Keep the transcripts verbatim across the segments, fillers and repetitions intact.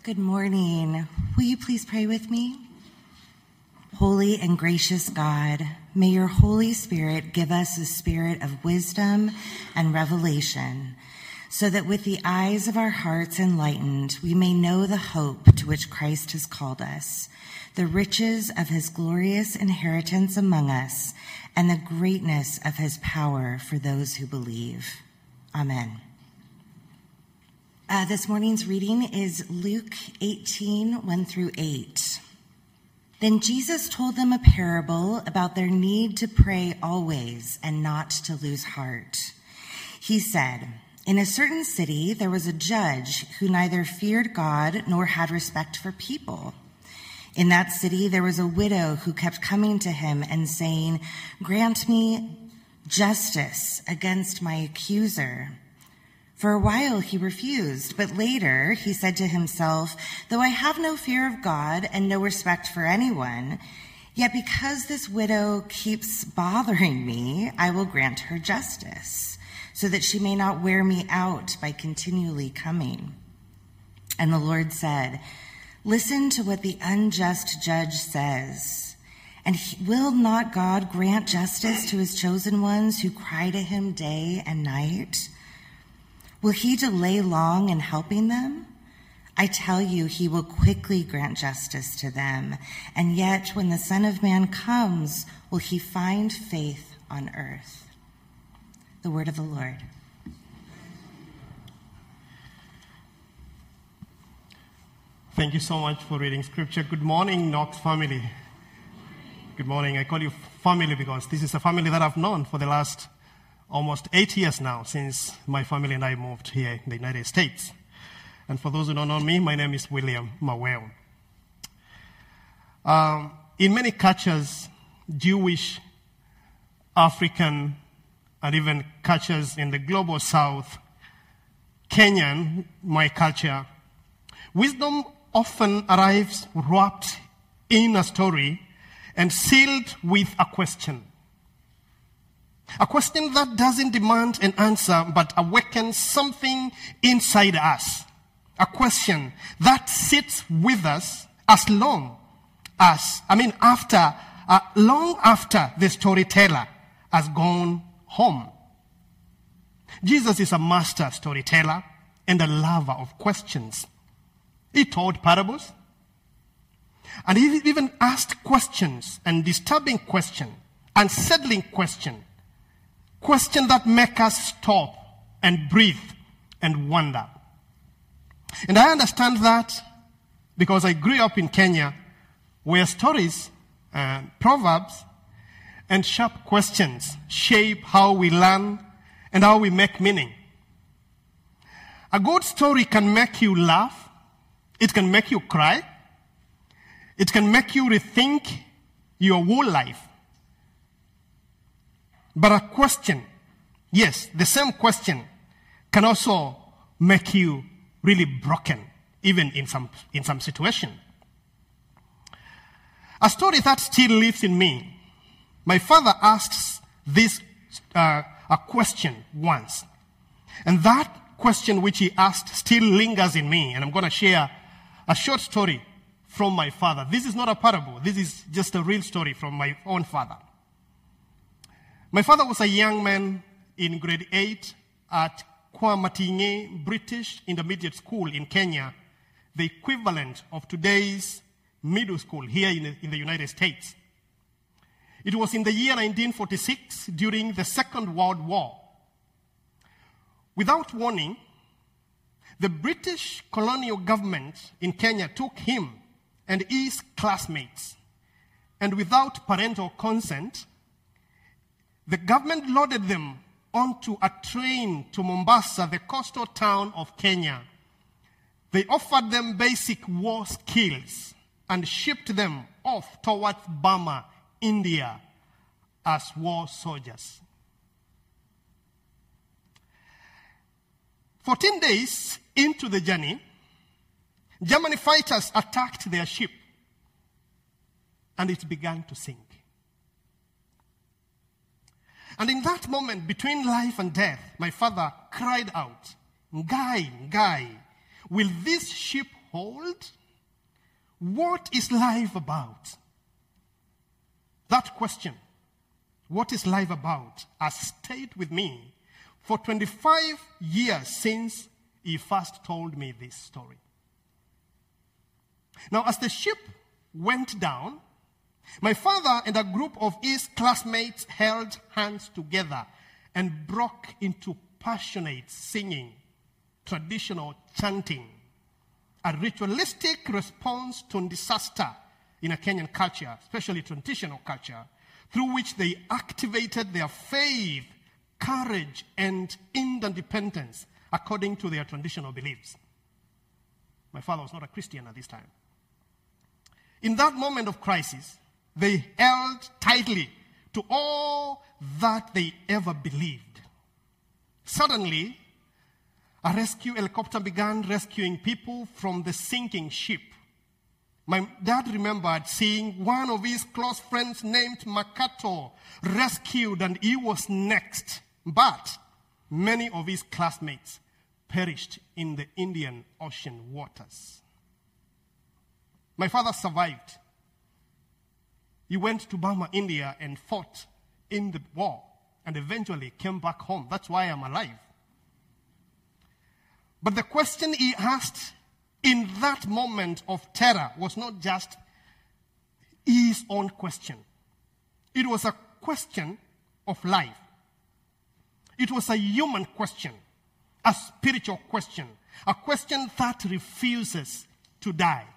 Good morning. Will you please pray with me? Holy and gracious God, may your Holy Spirit give us a spirit of wisdom and revelation, so that with the eyes of our hearts enlightened, we may know the hope to which Christ has called us, the riches of his glorious inheritance among us, and the greatness of his power for those who believe. Amen. Uh, this morning's reading is Luke eighteen, one through eight. Then Jesus told them a parable about their need to pray always and not to lose heart. He said, "In a certain city there was a judge who neither feared God nor had respect for people. In that city there was a widow who kept coming to him and saying, 'Grant me justice against my accuser.' For a while he refused, but later he said to himself, 'Though I have no fear of God and no respect for anyone, yet because this widow keeps bothering me, I will grant her justice, so that she may not wear me out by continually coming.' And the Lord said, 'Listen to what the unjust judge says. And he, will not God grant justice to his chosen ones who cry to him day and night? Will he delay long in helping them? I tell you, he will quickly grant justice to them. And yet, when the Son of Man comes, will he find faith on earth?'" The word of the Lord. Thank you so much for reading scripture. Good morning, Knox family. Good morning. I call you family because this is a family that I've known for the last almost eight years now, since my family and I moved here in the United States. And for those who don't know me, my name is William Maweo. Um, in many cultures, Jewish, African, and even cultures in the global south, Kenyan, my culture, wisdom often arrives wrapped in a story and sealed with a question. A question that doesn't demand an answer, but awakens something inside us. A question that sits with us as long as, I mean, after, uh, long after the storyteller has gone home. Jesus is a master storyteller and a lover of questions. He told parables, and he even asked questions, and disturbing questions, unsettling questions. Questions that make us stop and breathe and wonder. And I understand that because I grew up in Kenya, where stories, uh, proverbs, and sharp questions shape how we learn and how we make meaning. A good story can make you laugh. It can make you cry. It can make you rethink your whole life. But a question, yes, the same question can also make you really broken, even in some, in some situation. A story that still lives in me. My father asked this uh, a question once. And that question which he asked still lingers in me. And I'm going to share a short story from my father. This is not a parable. This is just a real story from my own father. My father was a young man in grade eight at Kwamatinge British Intermediate School in Kenya, the equivalent of today's middle school here in the, in the United States. It was in the year nineteen forty-six during the Second World War. Without warning, the British colonial government in Kenya took him and his classmates, and without parental consent, the government loaded them onto a train to Mombasa, the coastal town of Kenya. They offered them basic war skills and shipped them off towards Burma, India, as war soldiers. Fourteen days into the journey, German fighters attacked their ship, and it began to sink. And in that moment, between life and death, my father cried out, "Ngai, Ngai, will this ship hold? What is life about? That question, what is life about, has stayed with me for twenty-five years since he first told me this story. Now, as the ship went down, my father and a group of his classmates held hands together and broke into passionate singing, traditional chanting, a ritualistic response to disaster in a Kenyan culture, especially traditional culture, through which they activated their faith, courage, and interdependence according to their traditional beliefs. My father was not a Christian at this time. In that moment of crisis, they held tightly to all that they ever believed. Suddenly, a rescue helicopter began rescuing people from the sinking ship. My dad remembered seeing one of his close friends named Makato rescued, and he was next. But many of his classmates perished in the Indian Ocean waters. My father survived. He went to Burma, India, and fought in the war, and eventually came back home. That's why I'm alive. But the question he asked in that moment of terror was not just his own question. It was a question of life. It was a human question, a spiritual question, a question that refuses to die.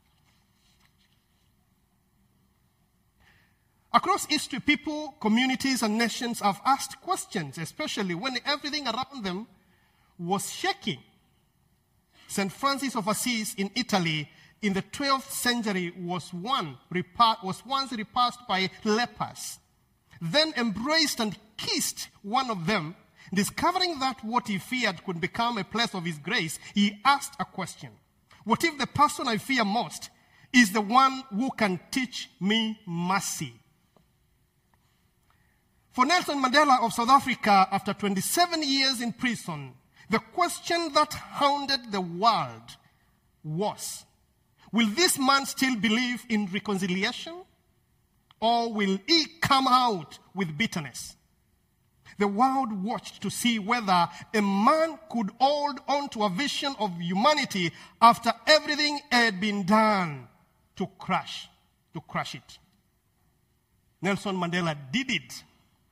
Across history, people, communities, and nations have asked questions, especially when everything around them was shaking. Saint Francis of Assisi in Italy in the twelfth century was, one, was once repulsed by lepers, then embraced and kissed one of them. Discovering that what he feared could become a place of his grace, he asked a question. What if the person I fear most is the one who can teach me mercy? For Nelson Mandela of South Africa, after twenty-seven years in prison, the question that hounded the world was, will this man still believe in reconciliation? Or will he come out with bitterness? The world watched to see whether a man could hold on to a vision of humanity after everything had been done to crush, to crush it. Nelson Mandela did it.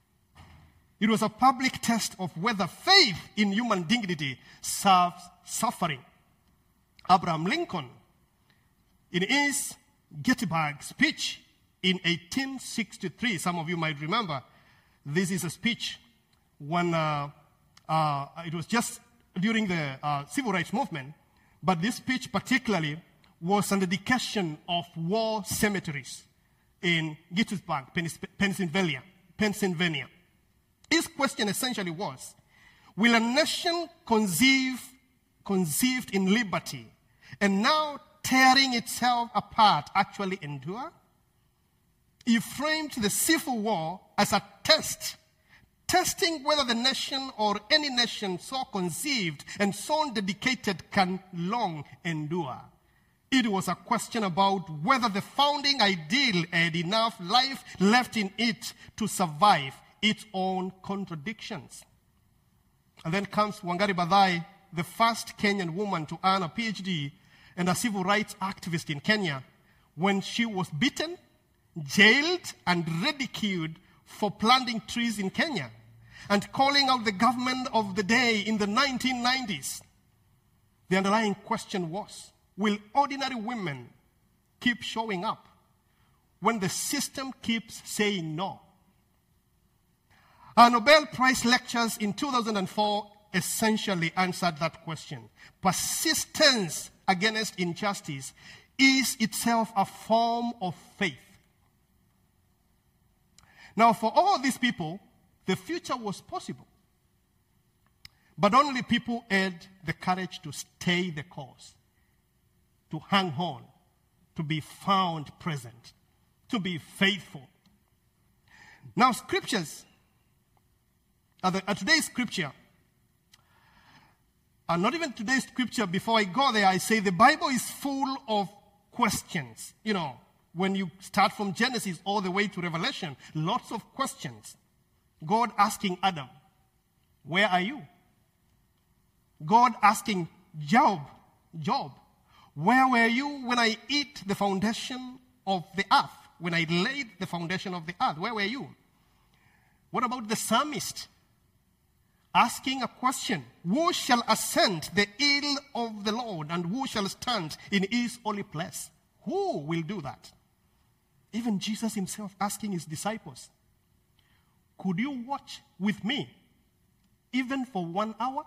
It was a public test of whether faith in human dignity serves suffering. Abraham Lincoln, in his Gettysburg speech in eighteen sixty-three, some of you might remember, this is a speech when uh, uh, it was just during the uh, civil rights movement, but this speech particularly was an dedication of war cemeteries in Gettysburg, Pennsylvania. Pennsylvania. His question essentially was, will a nation conceive, conceived in liberty and now tearing itself apart actually endure? He framed the Civil War as a test, testing whether the nation or any nation so conceived and so dedicated can long endure. It was a question about whether the founding ideal had enough life left in it to survive its own contradictions. And then comes Wangari Maathai, the first Kenyan woman to earn a P H D and a civil rights activist in Kenya, when she was beaten, jailed, and ridiculed for planting trees in Kenya and calling out the government of the day in the nineteen nineties. The underlying question was, will ordinary women keep showing up when the system keeps saying no? Our Nobel Prize lectures in two thousand four essentially answered that question. Persistence against injustice is itself a form of faith. Now, for all these people, the future was possible. But only people had the courage to stay the course, to hang on, to be found present, to be faithful. Now, scriptures, uh, the, uh, today's scripture And not even today's scripture, before I go there, I say the Bible is full of questions. You know, when you start from Genesis all the way to Revelation, lots of questions. God asking Adam, where are you? God asking Job, Job, where were you when I eat the foundation of the earth? When I laid the foundation of the earth, where were you? What about the psalmist? Asking a question, who shall ascend the hill of the Lord, and who shall stand in his holy place? Who will do that? Even Jesus himself asking his disciples, could you watch with me even for one hour?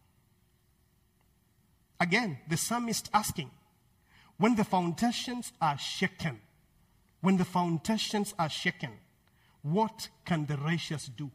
Again, the psalmist asking, when the foundations are shaken, when the foundations are shaken, what can the righteous do?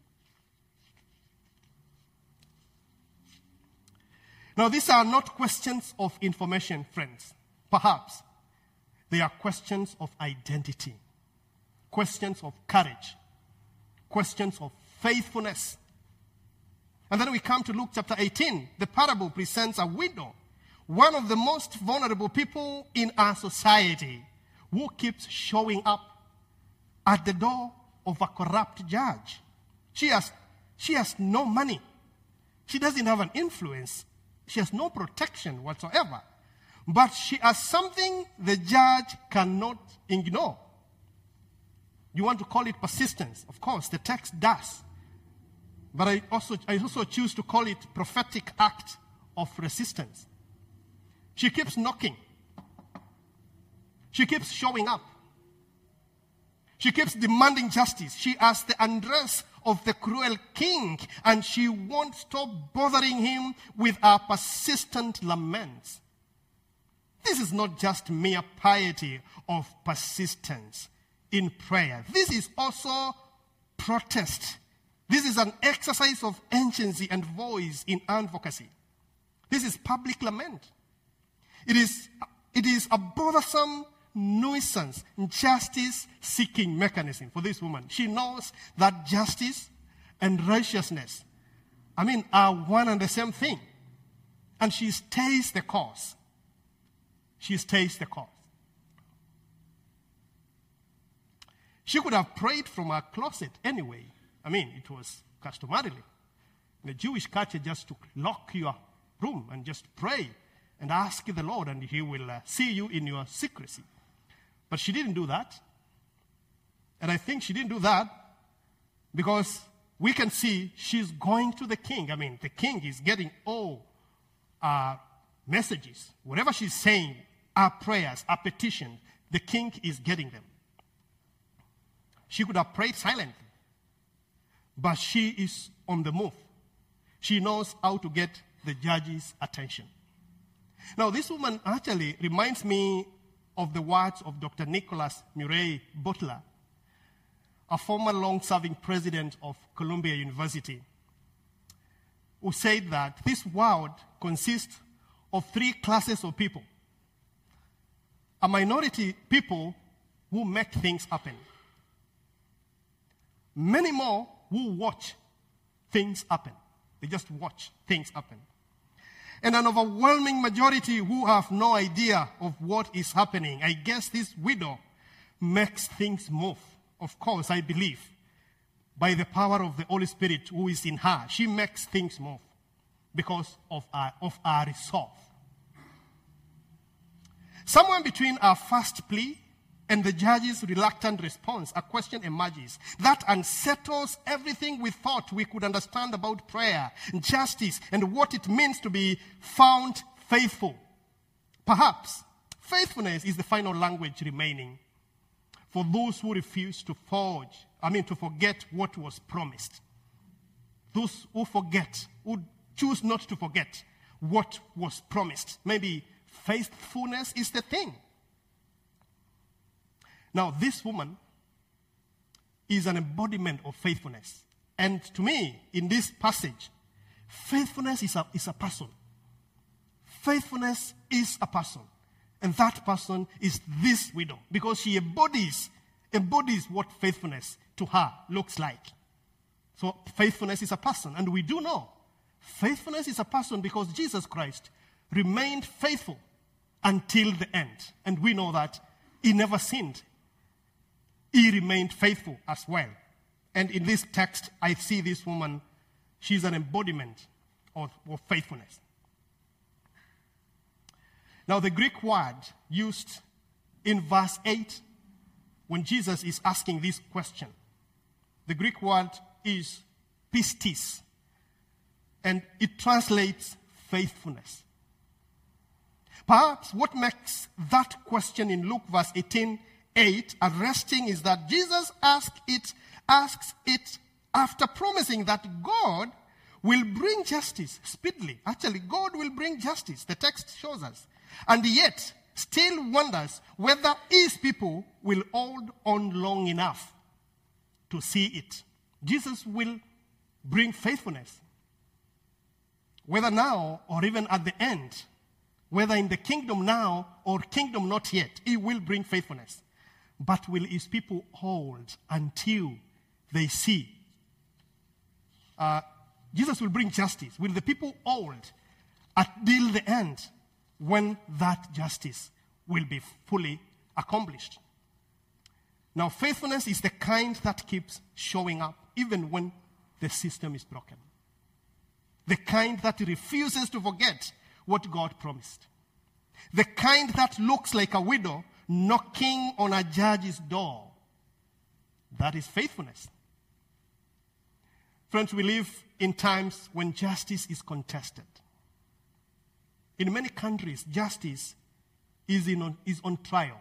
Now, these are not questions of information, friends. Perhaps they are questions of identity, questions of courage, questions of faithfulness. And then we come to Luke chapter eighteen. The parable presents a widow, one of the most vulnerable people in our society, who keeps showing up at the door of a corrupt judge. She has, she has no money. She doesn't have an influence. She has no protection whatsoever. But she has something the judge cannot ignore. You want to call it persistence? Of course, the text does. But I also, I also choose to call it prophetic act of resistance. She keeps knocking. She keeps showing up. She keeps demanding justice. She has the undress of the cruel king, and she won't stop bothering him with her persistent laments. This is not just mere piety of persistence in prayer. This is also protest. This is an exercise of agency and voice in advocacy. This is public lament. It is, it is a bothersome nuisance, justice-seeking mechanism for this woman. She knows that justice and righteousness, I mean, are one and the same thing. And she stays the course. She stays the course. She could have prayed from her closet anyway. I mean, it was customarily in the Jewish culture just to lock your room and just pray and ask the Lord, and he will uh, see you in your secrecy. But she didn't do that. And I think she didn't do that because we can see she's going to the king. I mean, the king is getting all our messages. Whatever she's saying, our prayers, our petitions, the king is getting them. She could have prayed silently, but she is on the move. She knows how to get the judge's attention. Now, this woman actually reminds me of the words of Doctor Nicholas Murray Butler, a former long-serving president of Columbia University, who said that this world consists of three classes of people. A minority people who make things happen. Many more who watch things happen. They just watch things happen. And an overwhelming majority who have no idea of what is happening. I guess this widow makes things move. Of course, I believe, by the power of the Holy Spirit who is in her. She makes things move because of our, of our resolve. Somewhere between our first plea and the judge's reluctant response, a question emerges that unsettles everything we thought we could understand about prayer, justice, and what it means to be found faithful. Perhaps faithfulness is the final language remaining for those who refuse to forge, I mean to forget what was promised. Those who forget, who choose not to forget what was promised. Maybe faithfulness is the thing. Now, this woman is an embodiment of faithfulness. And to me, in this passage, faithfulness is a, is a person. Faithfulness is a person. And that person is this widow, because she embodies, embodies what faithfulness to her looks like. So faithfulness is a person. And we do know Faithfulness is a person because Jesus Christ remained faithful until the end. And we know that he never sinned. He remained faithful as well. And in this text, I see this woman, she's an embodiment of, of faithfulness. Now, the Greek word used in verse eight, when Jesus is asking this question, the Greek word is pistis, and it translates faithfulness. Perhaps what makes that question in Luke verse eighteen, eight arresting is that Jesus asked it, asks it after promising that God will bring justice speedily. Actually, God will bring justice, the text shows us. And yet, still wonders whether his people will hold on long enough to see it. Jesus will bring faithfulness. Whether now or even at the end, whether in the kingdom now or kingdom not yet, he will bring faithfulness. But will his people hold until they see? Uh, Jesus will bring justice. Will the people hold until the end when that justice will be fully accomplished? Now, faithfulness is the kind that keeps showing up even when the system is broken. The kind that refuses to forget what God promised. The kind that looks like a widow knocking on a judge's door. That is faithfulness. Friends, we live in times when justice is contested. In many countries, justice is, in on, is on trial.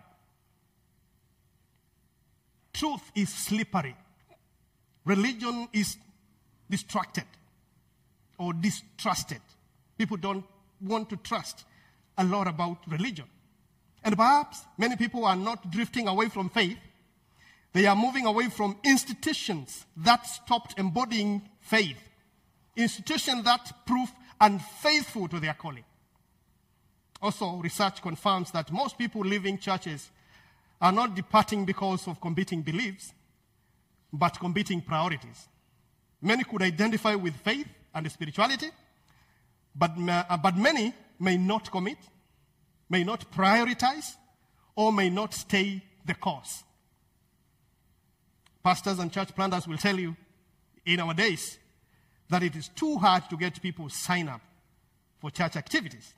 Truth is slippery. Religion is distracted or distrusted. People don't want to trust a lot about religion. And perhaps many people are not drifting away from faith. They are moving away from institutions that stopped embodying faith. Institutions that prove unfaithful to their calling. Also, research confirms that most people leaving churches are not departing because of competing beliefs, but competing priorities. Many could identify with faith and spirituality, but, uh, but many may not commit, may not prioritize, or may not stay the course. Pastors and church planters will tell you in our days that it is too hard to get people sign up for church activities.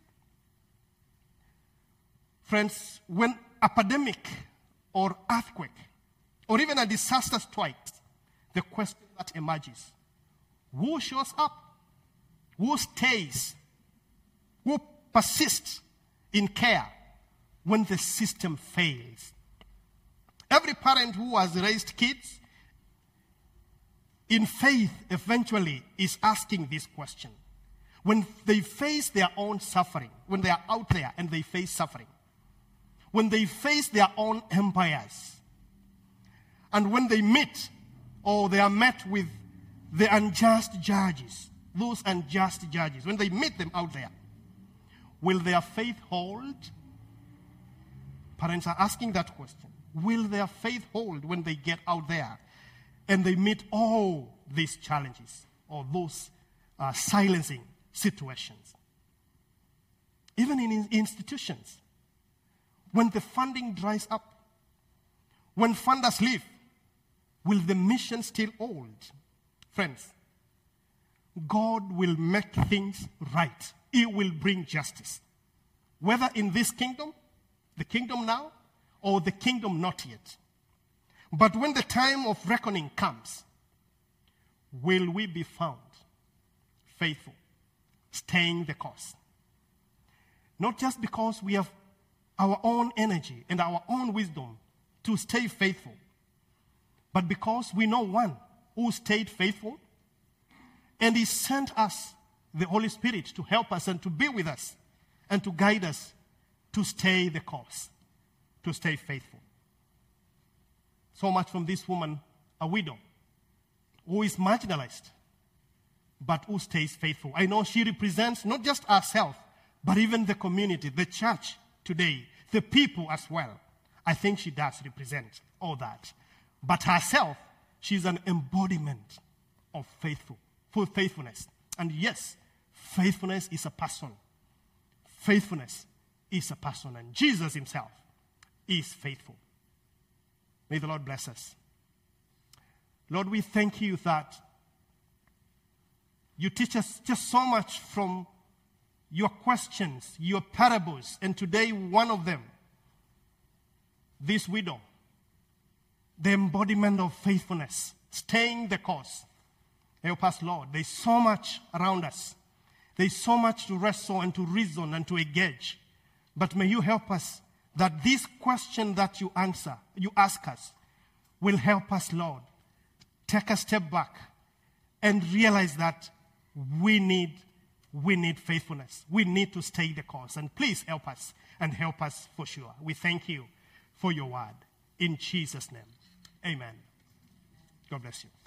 Friends, when a pandemic or earthquake or even a disaster strikes, the question that emerges, who shows up? Who stays? Who persists in care when the system fails? Every parent who has raised kids in faith eventually is asking this question. When they face their own suffering, when they are out there and they face suffering, when they face their own empires, and when they meet or they are met with the unjust judges, those unjust judges, when they meet them out there, will their faith hold? Parents are asking that question. Will their faith hold when they get out there and they meet all these challenges or those uh, silencing situations? Even in institutions, when the funding dries up, when funders leave, will the mission still hold? Friends, God will make things right. He will bring justice. Whether in this kingdom, the kingdom now, or the kingdom not yet. But when the time of reckoning comes, will we be found faithful, staying the course? Not just because we have our own energy and our own wisdom to stay faithful, but because we know one who stayed faithful, and he sent us the Holy Spirit to help us and to be with us and to guide us to stay the course, to stay faithful. So much from this woman, a widow, who is marginalized, but who stays faithful. I know she represents not just herself, but even the community, the church today, the people as well. I think she does represent all that. But herself, she's an embodiment of faithful, full faithfulness. And yes, Faithfulness is a person. Faithfulness is a person, and Jesus himself is faithful. May the Lord bless us. Lord, we thank you that you teach us just so much from your questions, your parables, and today one of them, this widow, the embodiment of faithfulness, staying the course. Help us, Lord. There's so much around us. There's so much to wrestle and to reason and to engage. But may you help us that this question that you answer, you ask us, will help us, Lord, take a step back and realize that we need, we need faithfulness. We need to stay the course. And please help us, and help us for sure. We thank you for your word. In Jesus' name, amen. God bless you.